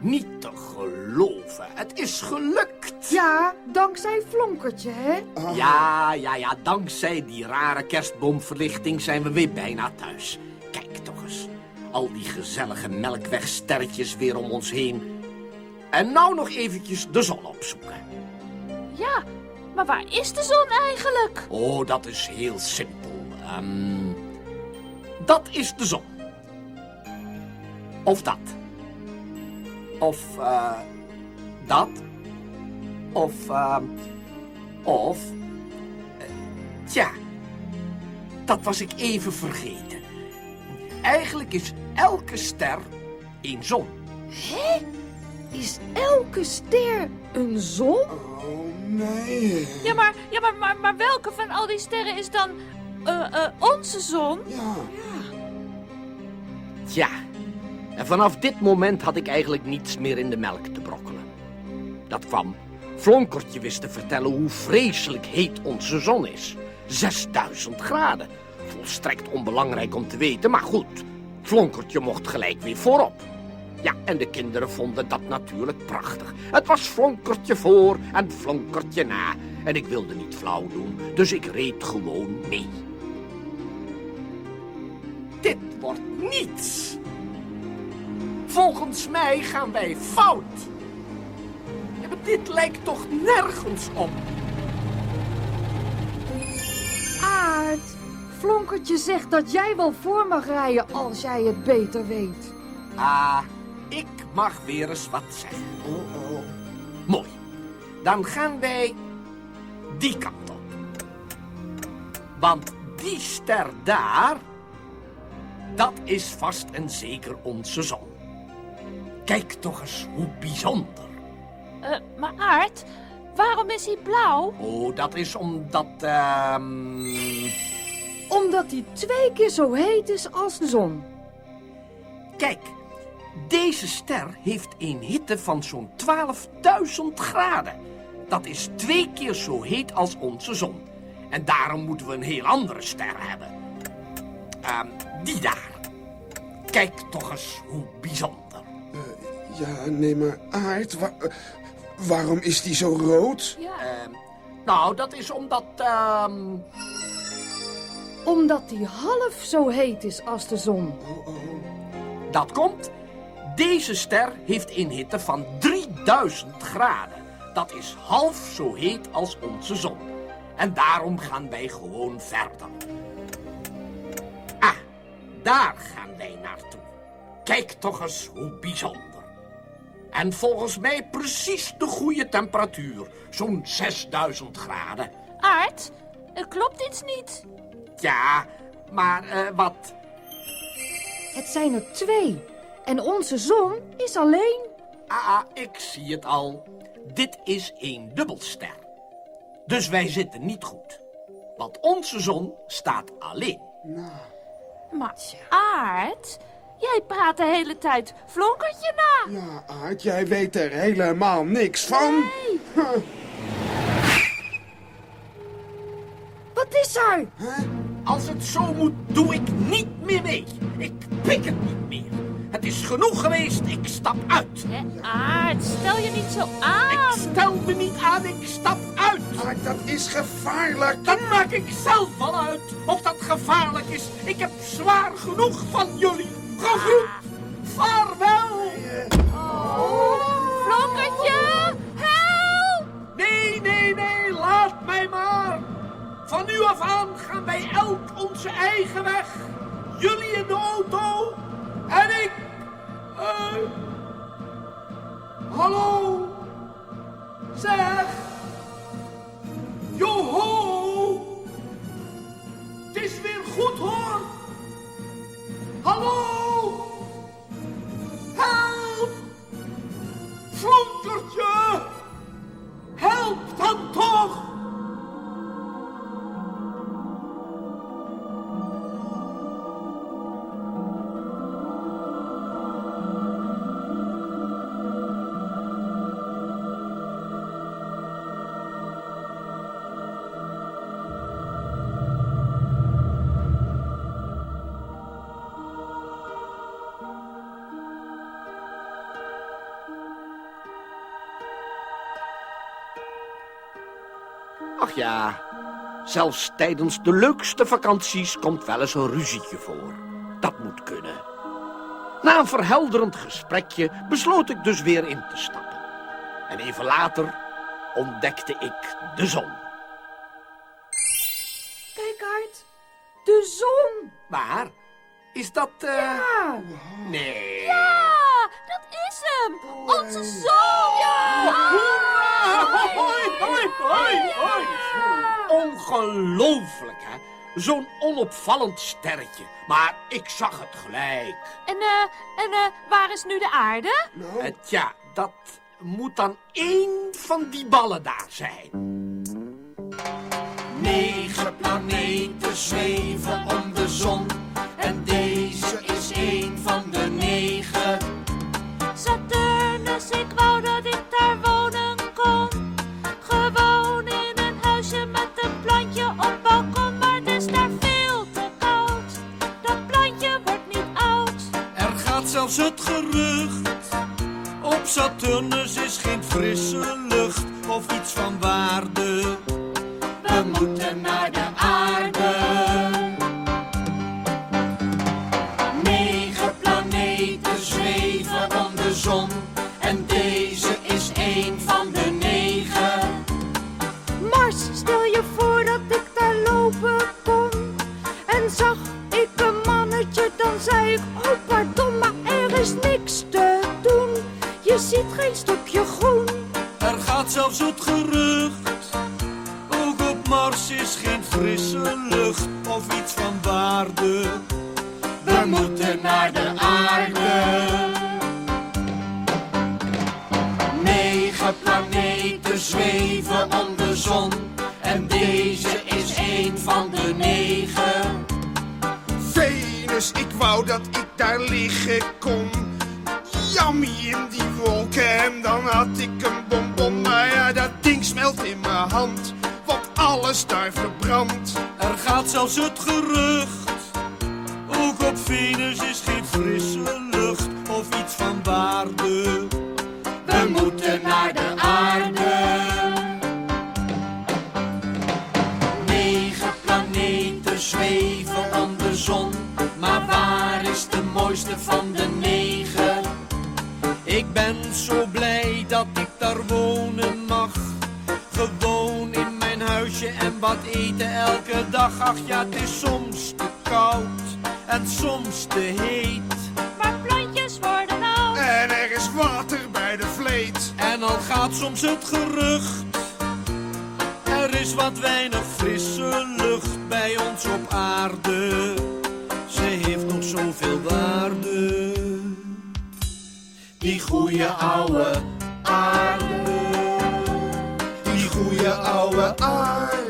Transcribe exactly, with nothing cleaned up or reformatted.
Niet te geloven. Het is gelukt. Ja, dankzij Flonkertje, hè? Ah. Ja, ja, ja. Dankzij die rare kerstboomverlichting zijn we weer bijna thuis. Kijk toch eens. Al die gezellige melkwegsterretjes weer om ons heen. En nou nog eventjes de zon opzoeken. Ja, maar waar is de zon eigenlijk? Oh, dat is heel simpel. Ehm, dat is de zon. Of dat. Of, eh, dat. Of, eh, of... eh, tja, dat was ik even vergeten. Eigenlijk is elke ster één zon. Hé? Is elke ster een zon? Oh, nee. Ja, maar, ja maar, maar, maar welke van al die sterren is dan eh, eh, onze zon? Ja. Tja, en vanaf dit moment had ik eigenlijk niets meer in de melk te brokkelen. Dat kwam. Flonkertje wist te vertellen hoe vreselijk heet onze zon is. zesduizend graden. Volstrekt onbelangrijk om te weten, maar goed. Flonkertje mocht gelijk weer voorop. Ja, en de kinderen vonden dat natuurlijk prachtig. Het was Flonkertje voor en Flonkertje na. En ik wilde niet flauw doen, dus ik reed gewoon mee. Dit wordt niets. Volgens mij gaan wij fout. Ja, maar dit lijkt toch nergens op. Aard, Flonkertje zegt dat jij wel voor mag rijden als jij het beter weet. Ah, ik mag weer eens wat zeggen. Oh, oh. Mooi. Dan gaan wij die kant op. Want die ster daar, dat is vast en zeker onze zon. Kijk toch eens hoe bijzonder. Eh, maar Aard, waarom is hij blauw? Oh, dat is omdat, ehm... Omdat hij twee keer zo heet is als de zon. Kijk, deze ster heeft een hitte van zo'n twaalfduizend graden. Dat is twee keer zo heet als onze zon. En daarom moeten we een heel andere ster hebben. Ehm, die daar. Kijk toch eens hoe bijzonder. Ja, nee, maar Aard, wa- waarom is die zo rood? Ja. Ehm, nou, dat is omdat, ehm... Omdat hij half zo heet is als de zon. Oh, oh. dat komt. Deze ster heeft een hitte van drieduizend graden. Dat is half zo heet als onze zon. En daarom gaan wij gewoon verder. Ah, daar gaan wij naartoe. Kijk toch eens hoe bijzonder. En volgens mij precies de goede temperatuur. Zo'n zesduizend graden. Aard, er klopt iets niet. Ja, maar eh, wat? Het zijn er twee. En onze zon is alleen. Ah, ah, ik zie het al. Dit is een dubbelster. Dus wij zitten niet goed. Want onze zon staat alleen. Maar Aard, jij praat de hele tijd Flonkertje na. Ja, Aard, jij weet er helemaal niks van. Huh. Wat is er? Als het zo moet, doe ik niet meer mee. Ik pik het niet meer. Het is genoeg geweest, ik stap uit. Hè, Aard, stel je niet zo aan. Ik stel me niet aan, ik stap uit. Aard, dat is gevaarlijk. Dat maak ik zelf wel uit. Of dat gevaarlijk is. Ik heb zwaar genoeg van jullie. Gegroet. Vaarwel. Flonkertje, help! Nee, nee, nee, laat mij maar. Van nu af aan gaan wij elk onze eigen weg. Jullie in de auto en ik... eh, hallo. Zeg. Joho. Het is weer goed hoor. Hallo. Help. Flonkertje. Help dan toch. Ach ja, zelfs tijdens de leukste vakanties komt wel eens een ruzietje voor. Dat moet kunnen. Na een verhelderend gesprekje besloot ik dus weer in te stappen. En even later ontdekte ik de zon. Kijk uit, de zon. Waar? Is dat... eh, Ja. Nee. Ja, dat is hem. Onze zon. Hoi, hoi, hoi, hoi. Ongelooflijk, hè? Zo'n onopvallend sterretje. Maar ik zag het gelijk. En, eh, en eh, waar is nu de aarde? Nou, Eh, tja, dat moet dan één van die ballen daar zijn. Negen planeten zweven om de zon. En deze is één van de negen. Saturnus, ik wou dat ik daar wonen kon. Gewoon in een huisje met een plantje op balkon. Maar het is daar veel te koud. Dat plantje wordt niet oud. Er gaat zelfs het gerucht. Op Saturnus is geen frisse lucht of iets van waarde. We moeten naar de aarde. Negen planeten zweven om de zon. En deze is één van de negen. Mars, stel je voor dat ik daar lopen kon. En zag ik een mannetje, dan zei ik, oh pardon, maar er is niks te doen. Je ziet geen stukje groen. Er gaat zelfs het gerucht. Ook op Mars is geen frisse lucht of iets van waarde. We moeten naar de aarde. Negen planeten zweven om de zon. En deze is één van de negen. Venus, ik wou dat ik daar liggen kon. Jammie in die wolken en dan had ik een bonbon. Maar ja, dat ding smelt in mijn hand, want alles daar verbrandt. Er gaat zelfs het gerucht. Ook op Venus is geen frisse lucht of iets van waarde. We moeten naar de aarde. Negen planeten zweven om de zon. Maar waar is de mooiste van de negen? Ik ben zo blij dat ik daar wonen mag. Gewoon in mijn huisje en wat eten elke dag. Ach ja, het is soms te koud en soms te heet. Maar plantjes worden oud. En er is water bij de vleet. En al gaat soms het gerucht. Er is wat weinig frisse lucht bij ons op aarde. Ze heeft nog zoveel waarde. Die goeie ouwe aarde. Die goeie oude aarde.